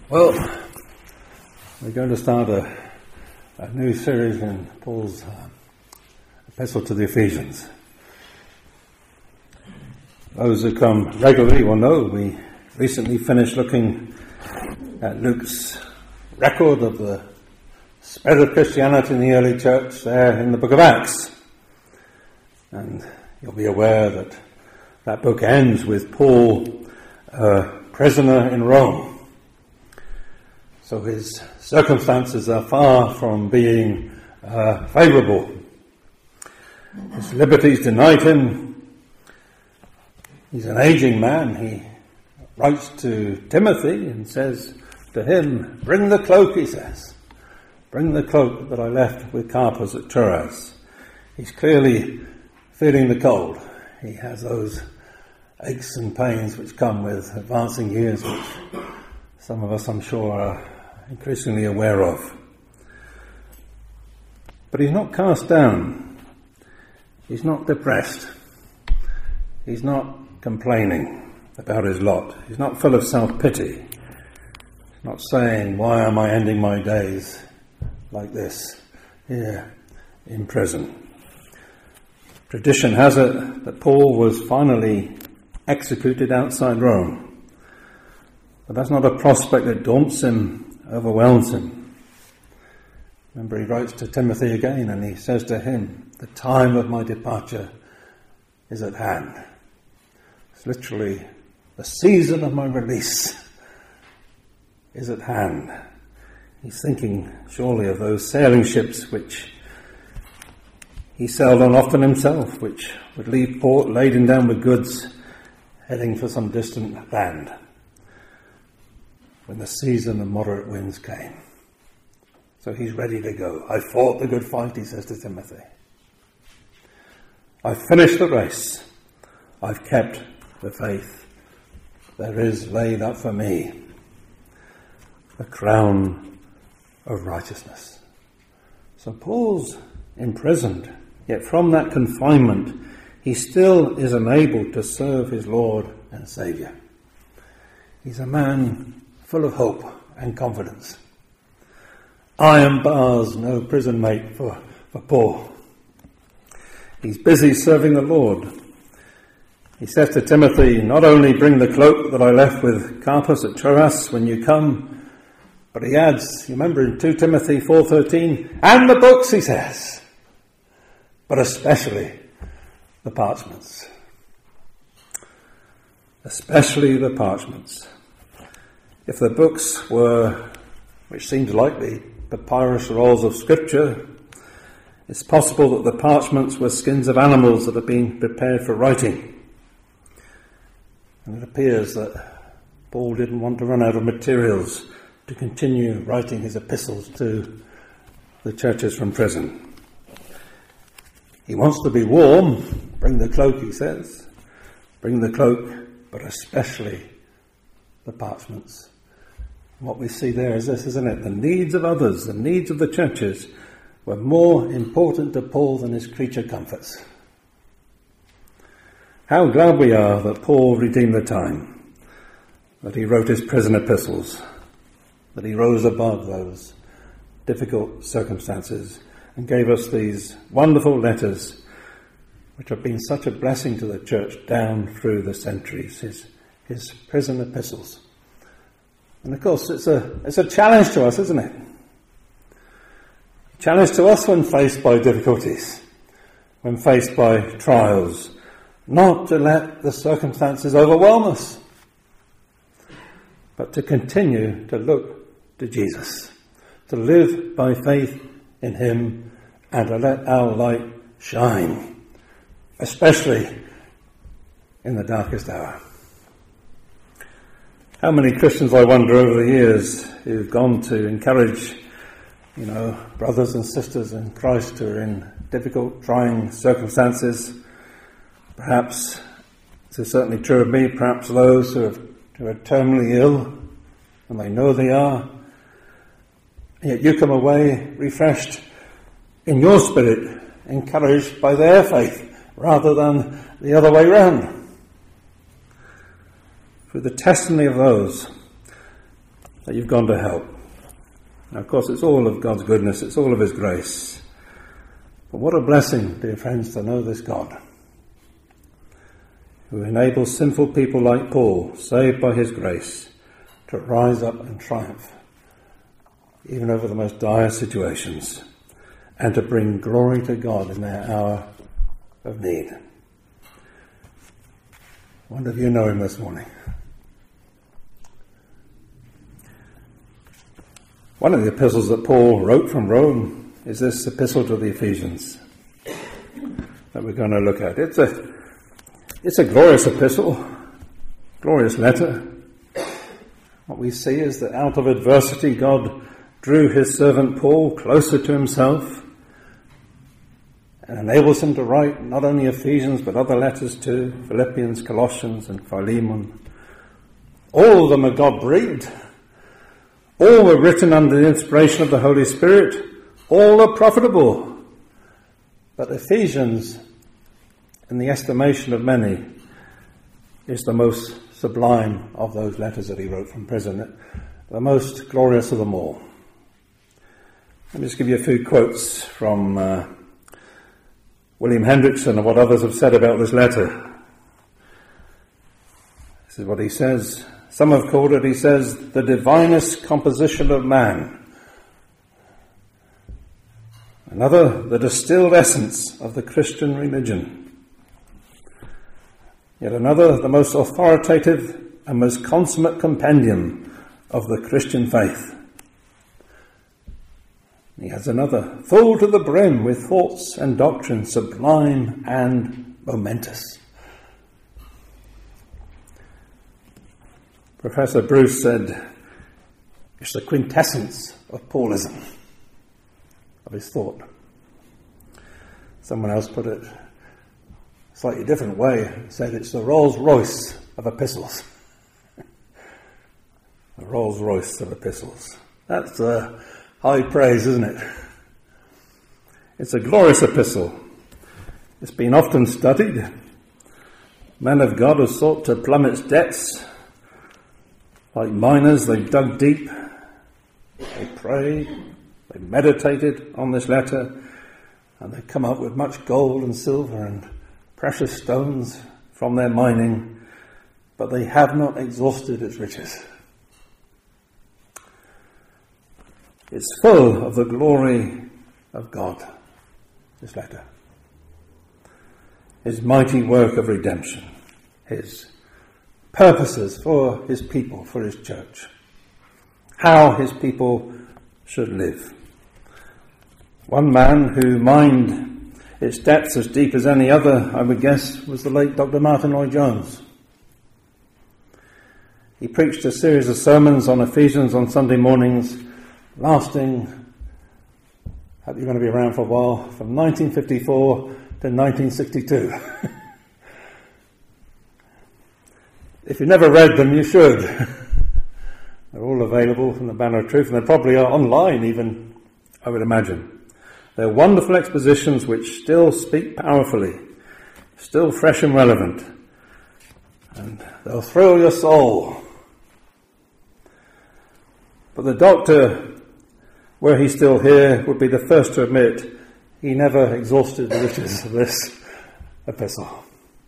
Well, we're going to start a new series in Paul's epistle to the Ephesians. Those who come regularly will know we recently finished looking at Luke's record of the spread of Christianity in the early church there in the book of Acts. And you'll be aware that that book ends with Paul a prisoner in Rome. So his circumstances are far from being favourable. His liberties denied him. He's an aging man. He writes to Timothy and says to him, "Bring the cloak," he says. "Bring the cloak that I left with Carpus at Troas." He's clearly feeling the cold. He has those aches and pains which come with advancing years, which some of us, I'm sure, are increasingly aware of. But he's not cast down. He's not depressed. He's not complaining about his lot. He's not full of self-pity. He's not saying, "Why am I ending my days like this here in prison?" Tradition has it that Paul was finally executed outside Rome. But that's not a prospect that daunts him, overwhelms him. Remember, he writes to Timothy again and he says to him, "The time of my departure is at hand." It's literally the season of my release is at hand. He's thinking surely of those sailing ships which he sailed on often himself, which would leave port laden down with goods, heading for some distant land, when the season of moderate winds came. So he's ready to go. "I fought the good fight," he says to Timothy. "I've finished the race. I've kept the faith. There is laid up for me the crown of righteousness." So Paul's imprisoned, yet from that confinement he still is enabled to serve his Lord and Saviour. He's a man full of hope and confidence. Iron bars, no prison mate for Paul. He's busy serving the Lord. He says to Timothy, "Not only bring the cloak that I left with Carpus at Troas when you come," but he adds, you remember in 2 Timothy 4:13, "and the books," he says, "but especially the parchments." Especially the parchments. If the books were, which seems likely, papyrus rolls of scripture, it's possible that the parchments were skins of animals that had been prepared for writing. And it appears that Paul didn't want to run out of materials to continue writing his epistles to the churches from prison. He wants to be warm. Bring the cloak, he says. Bring the cloak, but especially the parchments. What we see there is this, isn't it? The needs of others, the needs of the churches, were more important to Paul than his creature comforts. How glad we are that Paul redeemed the time, that he wrote his prison epistles, that he rose above those difficult circumstances and gave us these wonderful letters which have been such a blessing to the church down through the centuries, his prison epistles. And of course, it's a challenge to us, isn't it? A challenge to us when faced by difficulties, when faced by trials, not to let the circumstances overwhelm us, but to continue to look to Jesus, to live by faith in him, and to let our light shine, especially in the darkest hour. How many Christians, I wonder, over the years who've gone to encourage, brothers and sisters in Christ who are in difficult, trying circumstances. Perhaps, this is certainly true of me, perhaps those who are terminally ill, and they know they are. And yet you come away refreshed in your spirit, encouraged by their faith, rather than the other way round. Through the testimony of those, that you've gone to help. Now, of course, it's all of God's goodness, it's all of his grace. But what a blessing, dear friends, to know this God, who enables sinful people like Paul, saved by his grace, to rise up and triumph, even over the most dire situations, and to bring glory to God in their hour of need. I wonder if you know him this morning. One of the epistles that Paul wrote from Rome is this epistle to the Ephesians that we're going to look at. It's a glorious epistle, glorious letter. What we see is that out of adversity, God drew his servant Paul closer to himself and enables him to write not only Ephesians but other letters too, Philippians, Colossians and Philemon. All of them are God-breathed. All were written under the inspiration of the Holy Spirit. All are profitable. But Ephesians, in the estimation of many, is the most sublime of those letters that he wrote from prison, the most glorious of them all. Let me just give you a few quotes from William Hendrickson and what others have said about this letter. This is what he says. Some have called it, he says, the divinest composition of man. Another, the distilled essence of the Christian religion. Yet another, the most authoritative and most consummate compendium of the Christian faith. He has another, full to the brim with thoughts and doctrine sublime and momentous. Professor Bruce said, it's the quintessence of Paulism, of his thought. Someone else put it a slightly different way, said it's the Rolls Royce of epistles. The Rolls Royce of epistles. That's high praise, isn't it? It's a glorious epistle. It's been often studied. Men of God have sought to plumb its depths. Like miners, they dug deep, they prayed, they meditated on this letter, and they come up with much gold and silver and precious stones from their mining, but they have not exhausted its riches. It's full of the glory of God, this letter. His mighty work of redemption, his purposes for his people, for his church, how his people should live. One man who mined its depths as deep as any other, I would guess, was the late Dr. Martin Lloyd-Jones. He preached a series of sermons on Ephesians on Sunday mornings, lasting, hope you're going to be around for a while, from 1954 to 1962. If you've never read them, you should. They're all available from the Banner of Truth, and they probably are online even, I would imagine. They're wonderful expositions which still speak powerfully, still fresh and relevant, and they'll thrill your soul. But the doctor, were he still here, would be the first to admit he never exhausted the riches of this epistle.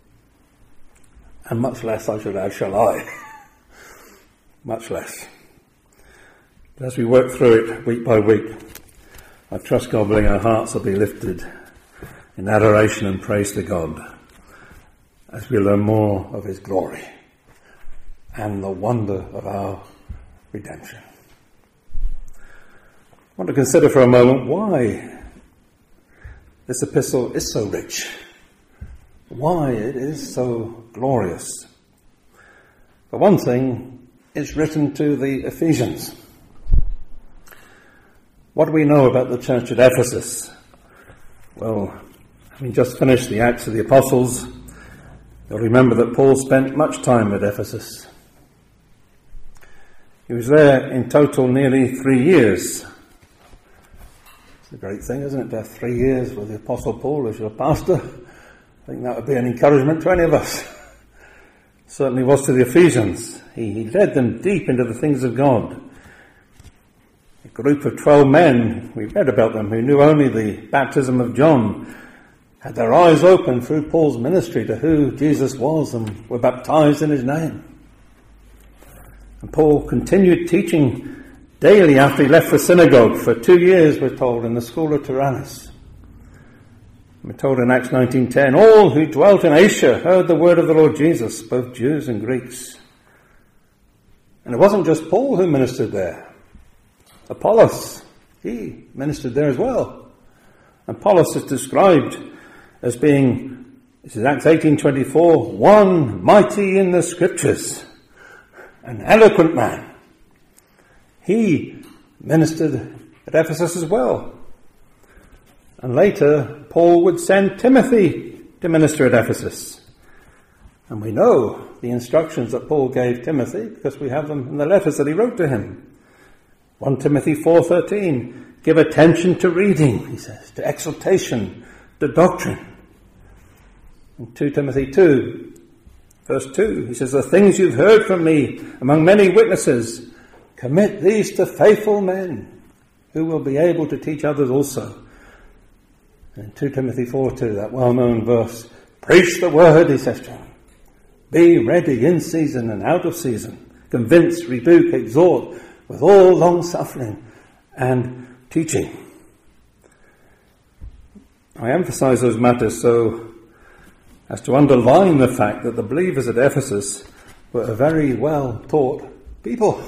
And much less, I should add, shall I. Much less. But as we work through it week by week, I trust God willing our hearts will be lifted in adoration and praise to God as we learn more of his glory and the wonder of our redemption. I want to consider for a moment why this epistle is so rich, why it is so glorious. For one thing, it's written to the Ephesians. What do we know about the church at Ephesus? Well, having just finished the Acts of the Apostles, you'll remember that Paul spent much time at Ephesus. He was there in total nearly 3 years. It's a great thing, isn't it, to have 3 years with the Apostle Paul as your pastor? I think that would be an encouragement to any of us. Certainly was to the Ephesians. He led them deep into the things of God. group of 12 men, we read about them, who knew only the baptism of John, had their eyes open through Paul's ministry to who Jesus was and were baptized in his name. And Paul continued teaching daily after he left the synagogue for 2 years, we're told, in the school of Tyrannus. We're told in Acts 19:10, all who dwelt in Asia heard the word of the Lord Jesus, both Jews and Greeks. And it wasn't just Paul who ministered there. Apollos, he ministered there as well. And Apollos is described as being, this is Acts 18:24, one mighty in the scriptures, an eloquent man. He ministered at Ephesus as well. And later, Paul would send Timothy to minister at Ephesus. And we know the instructions that Paul gave Timothy because we have them in the letters that he wrote to him. 1 Timothy 4:13, give attention to reading, he says, to exhortation, to doctrine. In 2 Timothy 2, verse 2, he says, the things you've heard from me among many witnesses, commit these to faithful men who will be able to teach others also. In 2 Timothy 4:2, that well-known verse, preach the word, he says to him. Be ready in season and out of season. Convince, rebuke, exhort with all long-suffering and teaching. I emphasize those matters so as to underline the fact that the believers at Ephesus were a very well-taught people.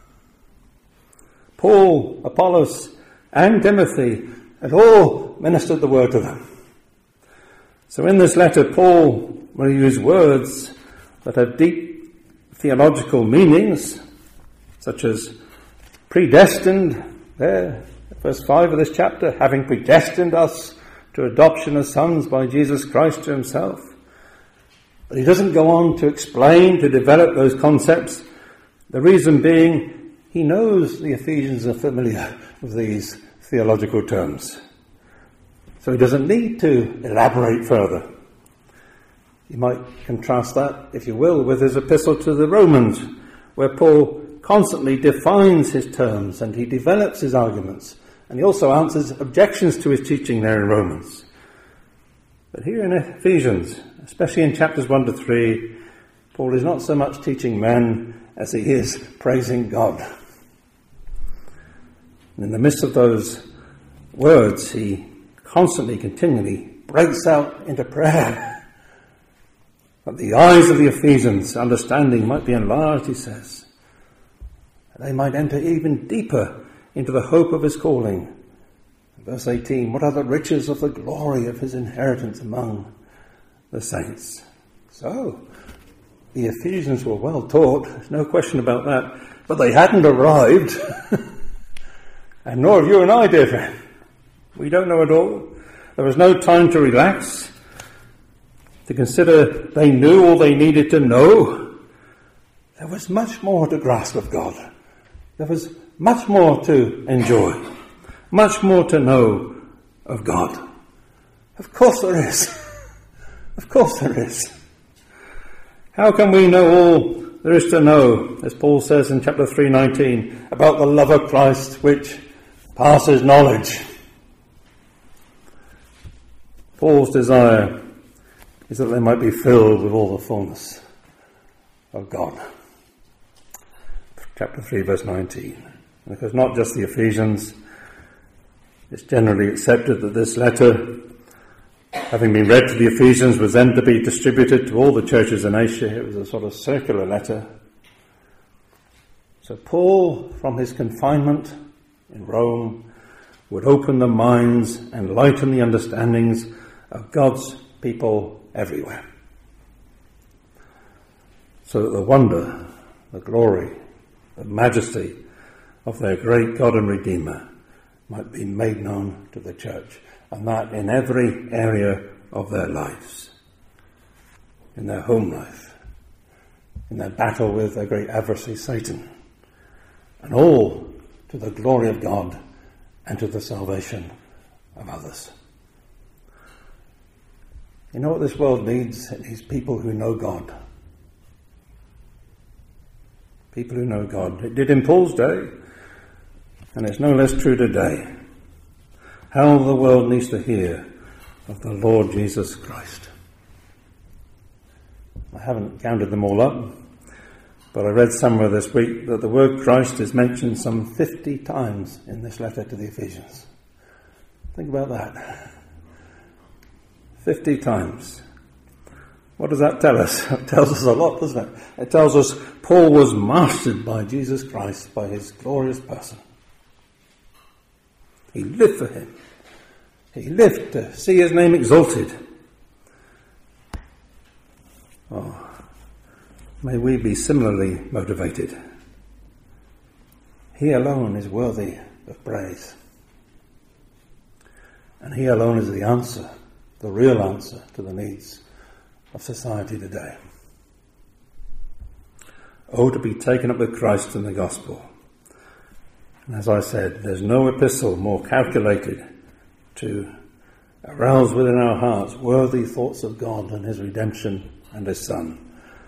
Paul, Apollos, and Timothy had all ministered the word to them. So in this letter, Paul will use words that have deep theological meanings, such as predestined, there, verse 5 of this chapter, having predestined us to adoption as sons by Jesus Christ to himself. But he doesn't go on to explain, to develop those concepts. The reason being, he knows the Ephesians are familiar with these theological terms. So he doesn't need to elaborate further. You might contrast that, if you will, with his epistle to the Romans, where Paul constantly defines his terms and he develops his arguments. And he also answers objections to his teaching there in Romans. But here in Ephesians, especially in chapters 1 to 3, Paul is not so much teaching men as he is praising God. And in the midst of those words, he constantly, continually breaks out into prayer. That the eyes of the Ephesians' understanding might be enlarged, he says. That they might enter even deeper into the hope of his calling. Verse 18, what are the riches of the glory of his inheritance among the saints? So, the Ephesians were well taught, there's no question about that, but they hadn't arrived. And nor have you and I, dear friend. We don't know it all. There was no time to relax, to consider they knew all they needed to know. There was much more to grasp of God. There was much more to enjoy. Much more to know of God. Of course there is. Of course there is. How can we know all there is to know, as Paul says in chapter 3:19, about the love of Christ which passes knowledge? Paul's desire is that they might be filled with all the fullness of God. Chapter 3, verse 19. Because not just the Ephesians, it's generally accepted that this letter, having been read to the Ephesians, was then to be distributed to all the churches in Asia. It was a sort of circular letter. So Paul, from his confinement in Rome, would open the minds and lighten the understandings of God's people everywhere. So that the wonder, the glory, the majesty of their great God and Redeemer might be made known to the church, and that in every area of their lives, in their home life, in their battle with their great adversary Satan, and all to the glory of God and to the salvation of others. You know what this world needs? It needs people who know God. People who know God. It did in Paul's day. and it's no less true today. How the world needs to hear of the Lord Jesus Christ. I haven't counted them all up, but I read somewhere this week that the word Christ is mentioned some 50 times in this letter to the Ephesians. Think about that. 50 times. What does that tell us? It tells us a lot, doesn't it? It tells us Paul was mastered by Jesus Christ, by his glorious person. He lived for him. He lived to see his name exalted. Oh, may we be similarly motivated. He alone is worthy of praise. And he alone is the answer, the real answer to the needs of society today. Oh, to be taken up with Christ in the gospel. And as I said, there's no epistle more calculated to arouse within our hearts worthy thoughts of God and his redemption and his Son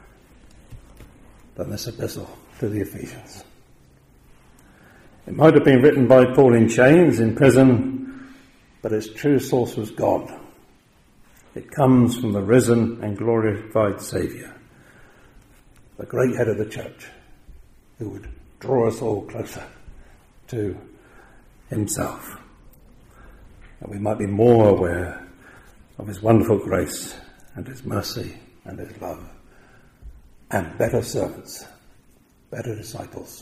than this epistle to the Ephesians. It might have been written by Paul in chains, in prison, but its true source was God. It comes from the risen and glorified Saviour, the great head of the church, who would draw us all closer to himself, that we might be more aware of his wonderful grace and his mercy and his love, and better servants, better disciples,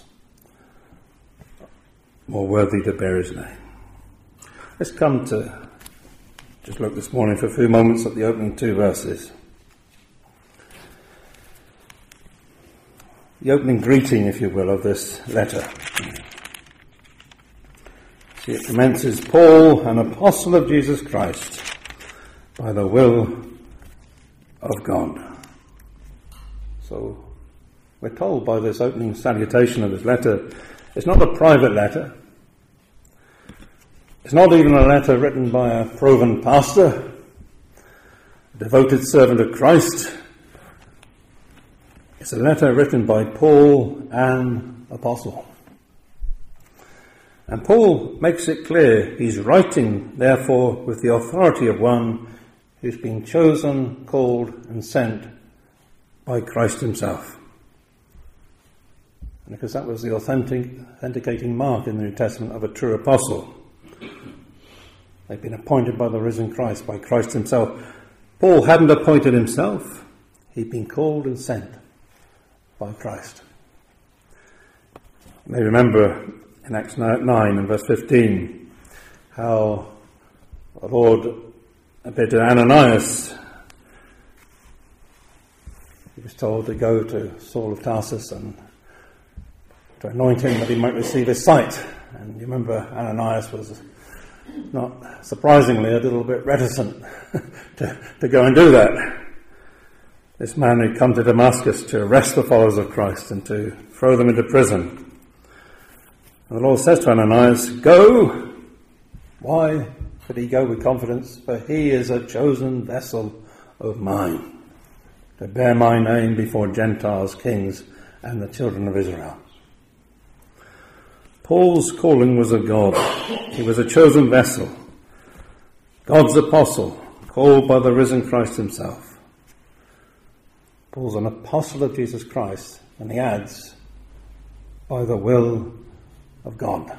more worthy to bear his name. Let's come to just look this morning for a few moments at the opening 2 verses. The opening greeting, if you will, of this letter. See, it commences, Paul, an apostle of Jesus Christ, by the will of God. So, we're told by this opening salutation of this letter, it's not a private letter. It's not even a letter written by a proven pastor, a devoted servant of Christ. It's a letter written by Paul, an apostle. And Paul makes it clear he's writing, therefore, with the authority of one who's been chosen, called, and sent by Christ himself. And because that was the authenticating mark in the New Testament of a true apostle. They've been appointed by the risen Christ, by Christ himself. Paul hadn't appointed himself. He'd been called and sent by Christ. You may remember in Acts 9 and verse 15 how the Lord appeared to Ananias. He was told to go to Saul of Tarsus and to anoint him that he might receive his sight. And you remember Ananias was not surprisingly a little bit reticent to go and do that. This man had come to Damascus to arrest the followers of Christ and to throw them into prison. And the Lord says to Ananias, go. Why could he go with confidence? For he is a chosen vessel of mine to bear my name before Gentiles, kings, and the children of Israel. Paul's calling was of God. He was a chosen vessel, God's apostle, called by the risen Christ himself. Paul's an apostle of Jesus Christ, and he adds, by the will of God.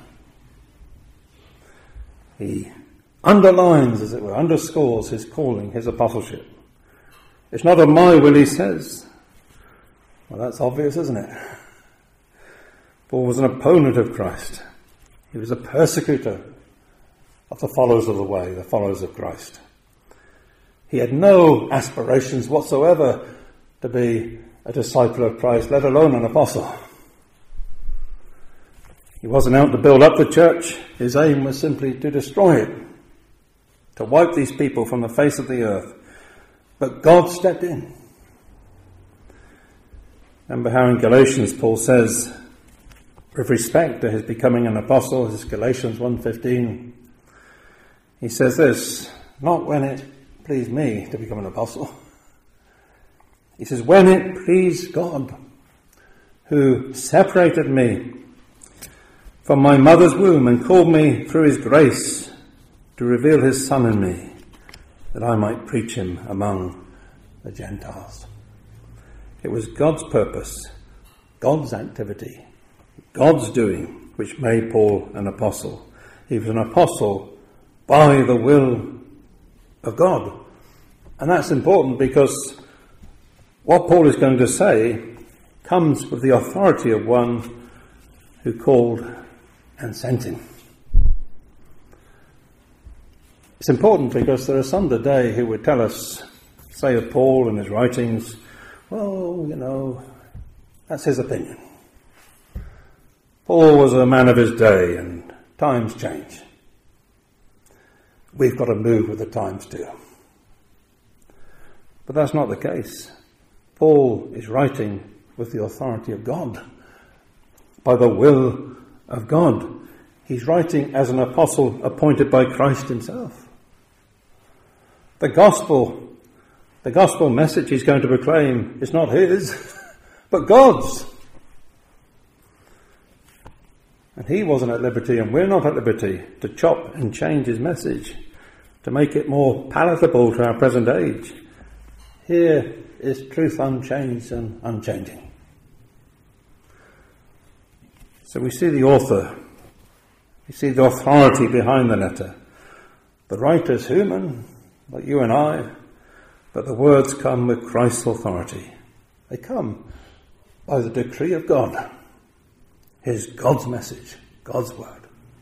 He underlines, as it were, underscores his calling, his apostleship. It's not of my will, he says. Well, that's obvious, isn't it? Paul was an opponent of Christ. He was a persecutor of the followers of the way, the followers of Christ. He had no aspirations whatsoever to be a disciple of Christ, let alone an apostle. He wasn't out to build up the church. His aim was simply to destroy it, to wipe these people from the face of the earth. But God stepped in. Remember how in Galatians Paul says, with respect to his becoming an apostle, this is Galatians 1:15, he says this, not when it pleased me to become an apostle. He says, when it pleased God, who separated me from my mother's womb, and called me through his grace to reveal his Son in me, that I might preach him among the Gentiles. It was God's purpose, God's activity, God's doing, which made Paul an apostle. He was an apostle by the will of God. And that's important because what Paul is going to say comes with the authority of one who called and sent him. It's important because there are some today who would tell us, say of Paul and his writings, well, that's his opinion. Paul was a man of his day and times change. We've got to move with the times too. But that's not the case. Paul is writing with the authority of God, by the will of God. He's writing as an apostle appointed by Christ himself. The gospel message he's going to proclaim is not his, but God's. And he wasn't at liberty, and we're not at liberty, to chop and change his message, to make it more palatable to our present age. Here is truth unchanged and unchanging. So we see the author, we see the authority behind the letter. The writer's human, like you and I, but the words come with Christ's authority. They come by the decree of God. Here's God's message, God's word.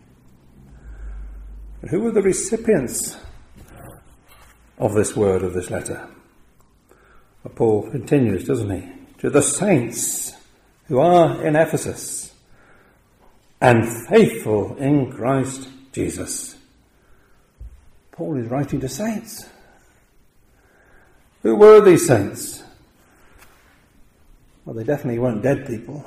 And who were the recipients of this word, of this letter? Well, Paul continues, doesn't he? To the saints who are in Ephesus and faithful in Christ Jesus. Paul is writing to saints. Who were these saints? Well, they definitely weren't dead people.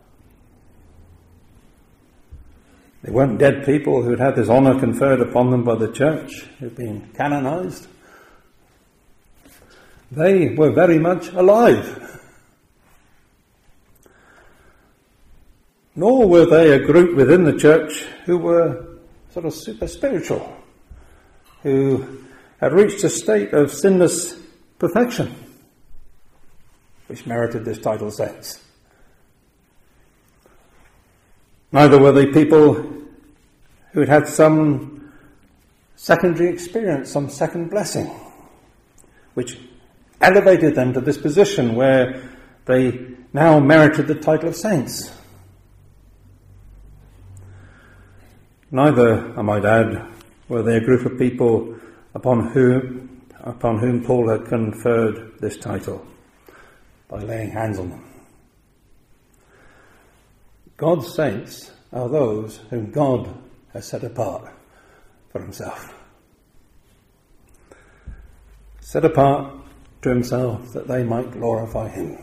They weren't dead people who had had this honour conferred upon them by the church, who'd been canonized. They were very much alive. Nor were they a group within the church who were sort of super spiritual, who had reached a state of sinless perfection, which merited this title saints. Neither were they people who had had some secondary experience, some second blessing, which elevated them to this position where they now merited the title of saints. Neither, I might add, were they a group of people upon whom Paul had conferred this title by laying hands on them. God's saints are those whom God has set apart for himself. Set apart to himself that they might glorify him.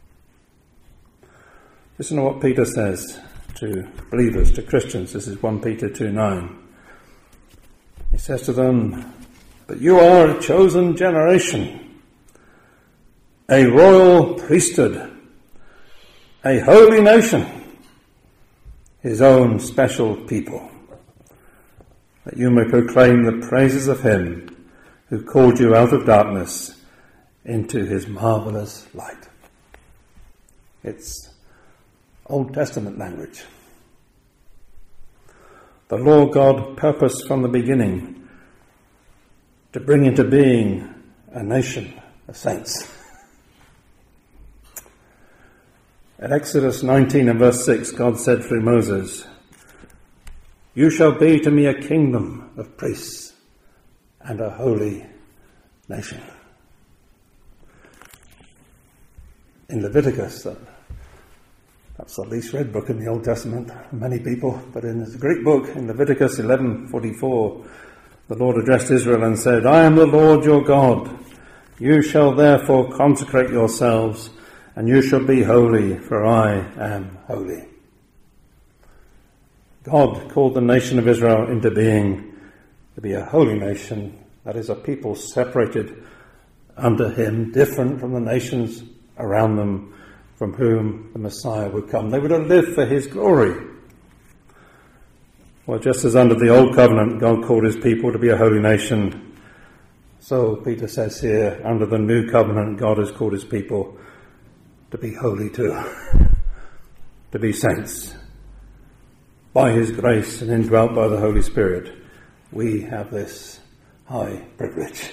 Listen to what Peter says to believers, to Christians. This is 1 Peter 2:9. He says to them, "But you are a chosen generation, a royal priesthood, a holy nation, his own special people, that you may proclaim the praises of him who called you out of darkness into his marvelous light." It's Old Testament language. The Lord God purposed from the beginning to bring into being a nation of saints. At Exodus 19 and verse 6, God said through Moses, "You shall be to me a kingdom of priests and a holy nation." In Leviticus, that's the least read book in the Old Testament for many people, but in the Greek book, in Leviticus 11:44, the Lord addressed Israel and said, "I am the Lord your God. You shall therefore consecrate yourselves, and you shall be holy, for I am holy." God called the nation of Israel into being to be a holy nation, that is, a people separated under him, different from the nations around them, from whom the Messiah would come. They were to live for his glory. Well, just as under the old covenant God called his people to be a holy nation, so Peter says here, under the new covenant God has called his people to be holy too, to be saints. By his grace and indwelt by the Holy Spirit, we have this high privilege.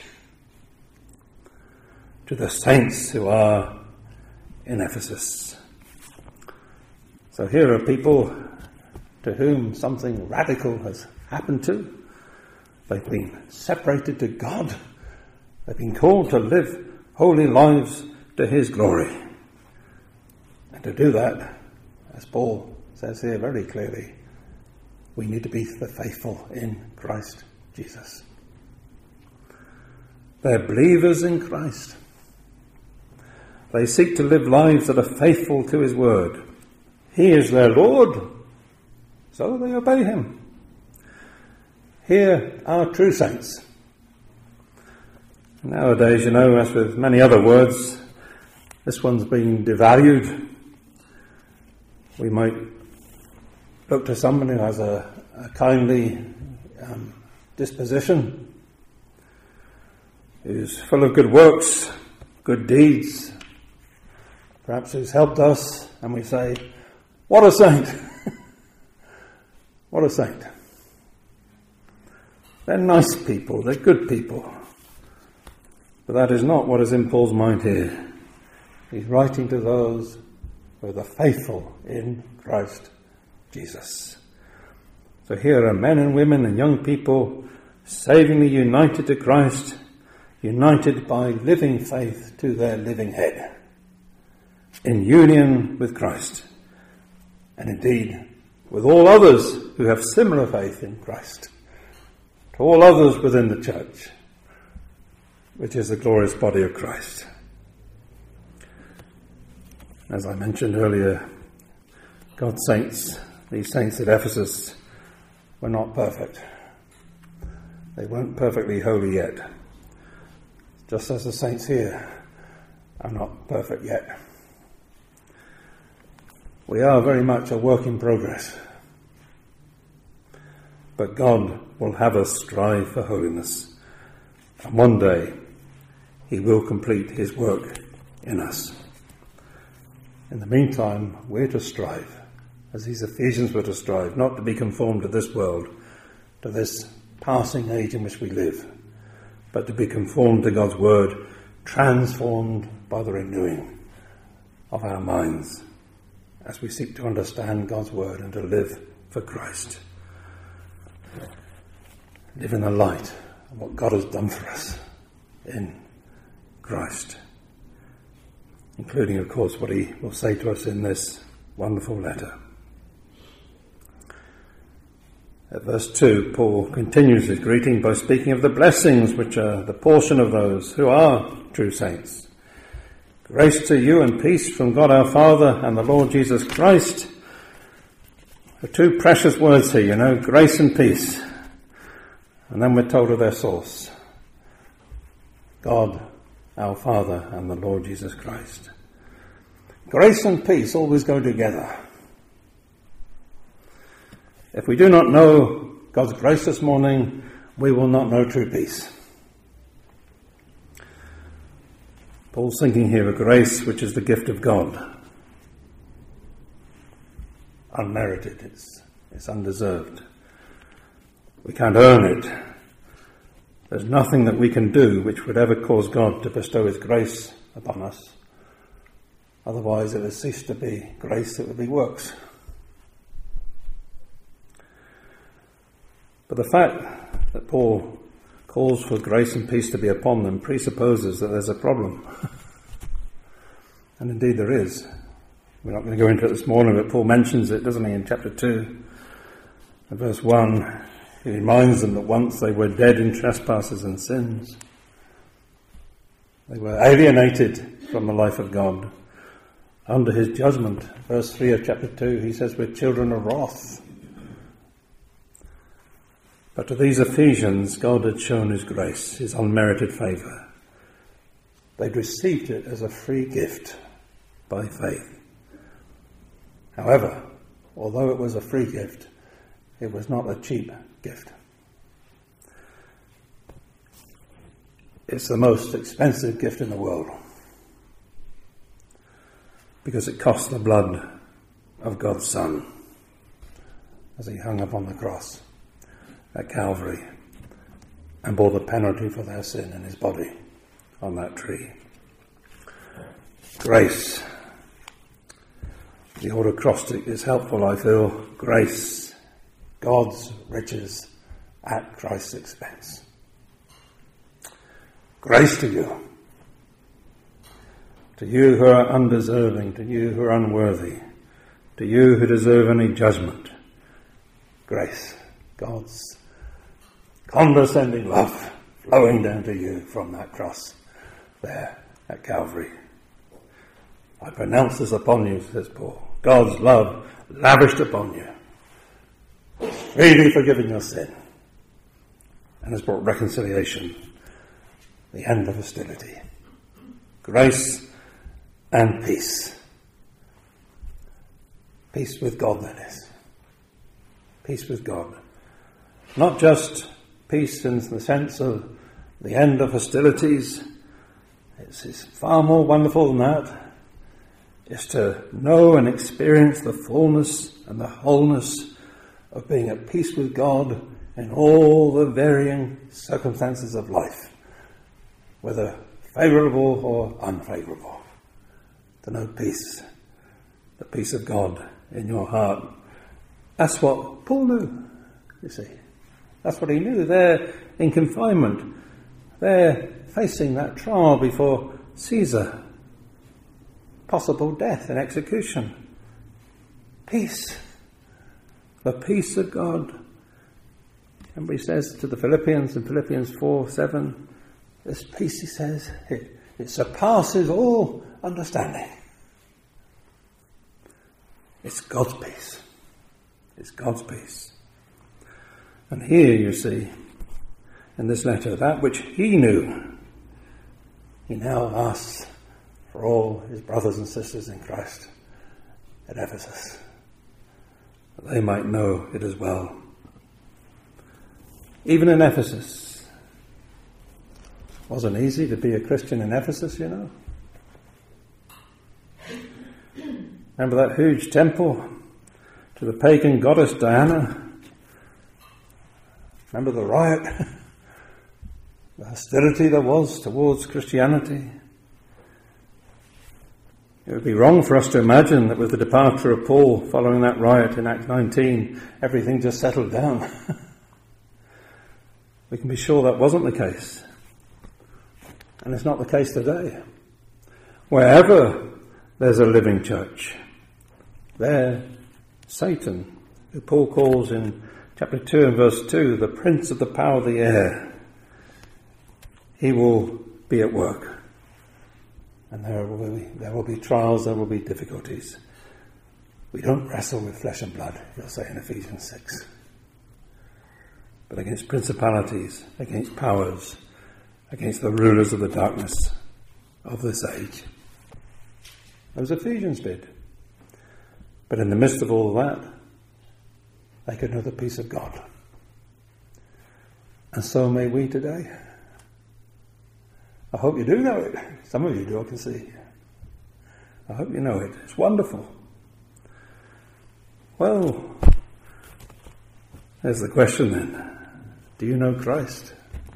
To the saints who are in Ephesus. So here are people to whom something radical has happened to. They've been separated to God. They've been called to live holy lives to his glory. And to do that, as Paul says here very clearly, we need to be the faithful in Christ Jesus. They're believers in Christ. They seek to live lives that are faithful to his word. He is their Lord, so they obey him. Here are true saints. Nowadays, as with many other words, this one's been devalued. We might look to someone who has a kindly disposition, who's full of good works, good deeds, perhaps who's helped us, and we say, what a saint! What a saint. They're nice people, they're good people. But that is not what is in Paul's mind here. He's writing to those who are the faithful in Christ Jesus. So here are men and women and young people savingly united to Christ, united by living faith to their living head, in union with Christ, and indeed with all others who have similar faith in Christ, to all others within the church, which is the glorious body of Christ. As I mentioned earlier, God's saints, these saints at Ephesus, were not perfect. They weren't perfectly holy yet, just as the saints here are not perfect yet. We are very much a work in progress, but God will have us strive for holiness, and one day he will complete his work in us. In the meantime, we're to strive, as these Ephesians were to strive, not to be conformed to this world, to this passing age in which we live, but to be conformed to God's word, transformed by the renewing of our minds, as we seek to understand God's word and to live for Christ. Live in the light of what God has done for us in Christ, including, of course, what he will say to us in this wonderful letter. At verse 2, Paul continues his greeting by speaking of the blessings which are the portion of those who are true saints. Grace to you and peace from God our Father and the Lord Jesus Christ. The two precious words here, grace and peace. And then we're told of their source. God our Father and the Lord Jesus Christ. Grace and peace always go together. If we do not know God's grace this morning, we will not know true peace. Paul's thinking here of grace, which is the gift of God. Unmerited, it's undeserved. We can't earn it. There's nothing that we can do which would ever cause God to bestow his grace upon us. Otherwise it would cease to be grace, it would be works. But the fact that Paul calls for grace and peace to be upon them presupposes that there's a problem. And indeed there is. We're not going to go into it this morning, but Paul mentions it, doesn't he, in chapter 2, and verse 1. He reminds them that once they were dead in trespasses and sins. They were alienated from the life of God under his judgment. Verse 3 of chapter 2, he says, we're children of wrath. But to these Ephesians, God had shown his grace, his unmerited favour. They'd received it as a free gift by faith. However, although it was a free gift, It was not a cheap gift. It's the most expensive gift in the world, because it cost the blood of God's Son as he hung upon the cross at Calvary and bore the penalty for their sin in his body on that tree. Grace. The old acrostic is helpful, I feel. Grace, God's riches at Christ's expense. Grace to you who are undeserving, to you who are unworthy, to you who deserve any judgment. Grace, God's condescending love flowing down to you from that cross there at Calvary. I pronounce this upon you, says Paul. God's love lavished upon you, freely forgiving your sin, and has brought reconciliation, the end of hostility. Grace and peace. Peace with God, that is. Peace with God. Not just peace in the sense of the end of hostilities. It's far more wonderful than that. It's to know and experience the fullness and the wholeness of being at peace with God in all the varying circumstances of life, whether favourable or unfavourable. To know peace, the peace of God in your heart. That's what Paul knew, you see. That's what he knew there in confinement, there facing that trial before Caesar. Possible death and execution. Peace. The peace of God. Remember he says to the Philippians in Philippians 4:7, this peace, he says, it surpasses all understanding. It's God's peace. It's God's peace. And here you see, in this letter, that which he knew, he now asks for all his brothers and sisters in Christ at Ephesus, that they might know it as well. Even in Ephesus, it wasn't easy to be a Christian in Ephesus, you know. Remember that huge temple to the pagan goddess Diana? Remember the riot, the hostility there was towards Christianity? It would be wrong for us to imagine that with the departure of Paul following that riot in Acts 19, everything just settled down. We can be sure that wasn't the case. And it's not the case today. Wherever there's a living church, there Satan, who Paul calls in chapter 2 and verse 2, the prince of the power of the air, he will be at work. And there will be trials, there will be difficulties. We don't wrestle with flesh and blood, he'll say in Ephesians 6. But against principalities, against powers, against the rulers of the darkness of this age. Those Ephesians did. But in the midst of all that, they could know the peace of God. And so may we today. I hope you do know it. Some of you do, I can see. I hope you know it. It's wonderful. Well, there's the question then. Do you know Christ?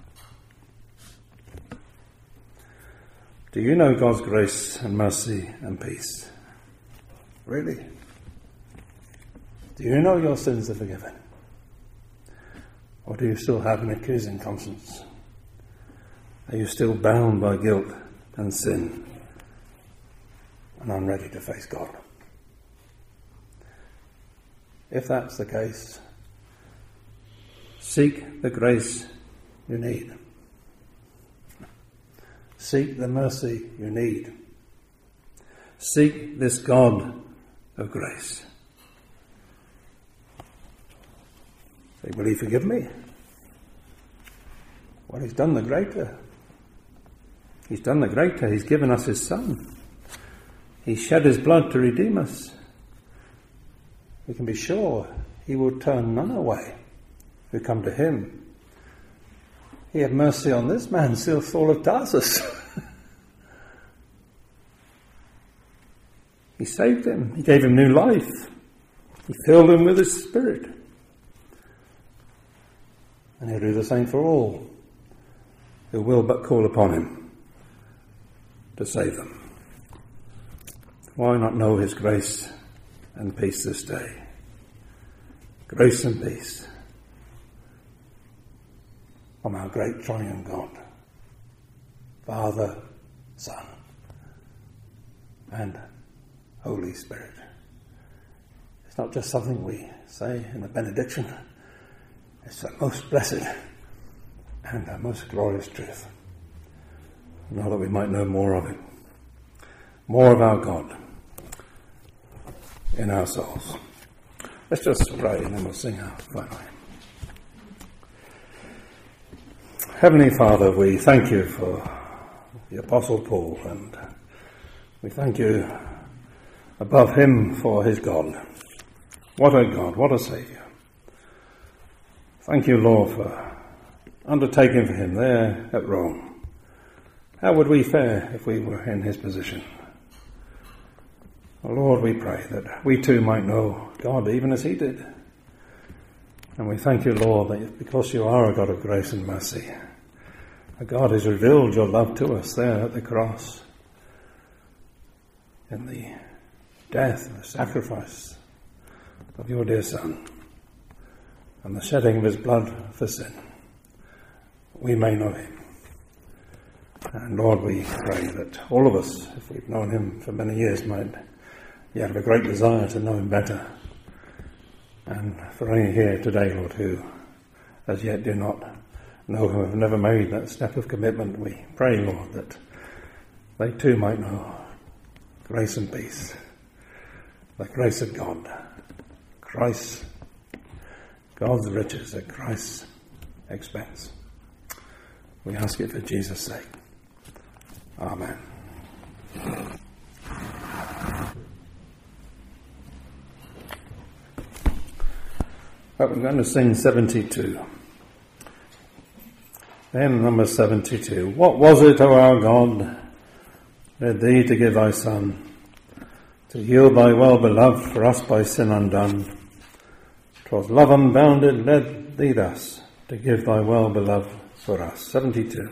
Do you know God's grace and mercy and peace? Really? Do you know your sins are forgiven? Or do you still have an accusing conscience? Are you still bound by guilt and sin and unready to face God? If that's the case, seek the grace you need. Seek the mercy you need. Seek this God of grace. Say, will he forgive me? Well, he's done the greater. He's done the greater. He's given us his Son. He shed his blood to redeem us. We can be sure he will turn none away who come to him. He had mercy on this man, Saul of Tarsus. He saved him. He gave him new life. He filled him with his Spirit. And he'll do the same for all who will but call upon him to save them. Why not know his grace and peace this day? Grace and peace from our great triune God, Father, Son, and Holy Spirit. It's not just something we say in the benediction. It's a most blessed and a most glorious truth. Now that we might know more of him, more of our God in our souls. Let's just pray and then we'll sing our final hymn. Heavenly Father, we thank you for the Apostle Paul, and we thank you above him for his God. What a God, what a Saviour. Thank you, Lord, for undertaking for him there at Rome. How would we fare if we were in his position? Oh, Lord, we pray that we too might know God even as he did. And we thank you, Lord, that because you are a God of grace and mercy, a God has revealed your love to us there at the cross, in the death and the sacrifice of your dear Son, and the shedding of his blood for sin. We may know him. And Lord, we pray that all of us, if we've known him for many years, might yet have a great desire to know him better. And for any here today, Lord, who as yet do not know, who have never made that step of commitment, we pray, Lord, that they too might know grace and peace, the grace of God, Christ, God's riches at Christ's expense. We ask it for Jesus' sake. Amen. But we're going to sing 72. Then number 72. What was it, O our God, led thee to give thy Son, to yield thy well-beloved for us by sin undone? 'Twas love unbounded led thee thus, to give thy well-beloved for us. 72.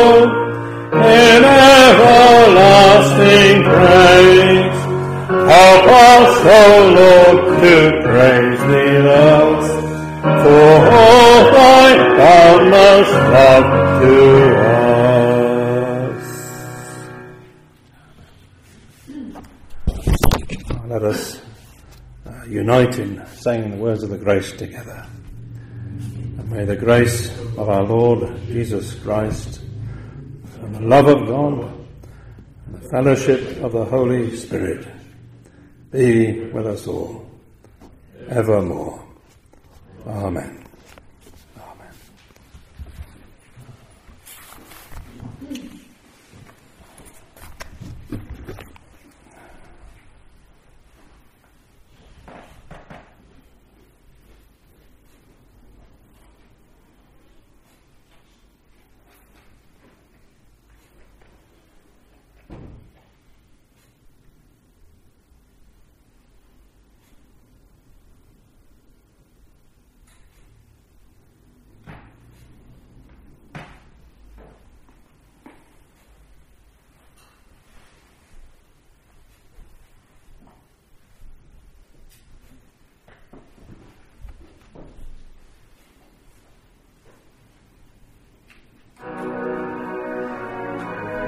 How Lord, to praise thee thus, for all thy boundless love to us. Let us unite in saying the words of the grace together. And may the grace of our Lord Jesus Christ, and the love of God, and the fellowship of the Holy Spirit be with us all, evermore. Amen.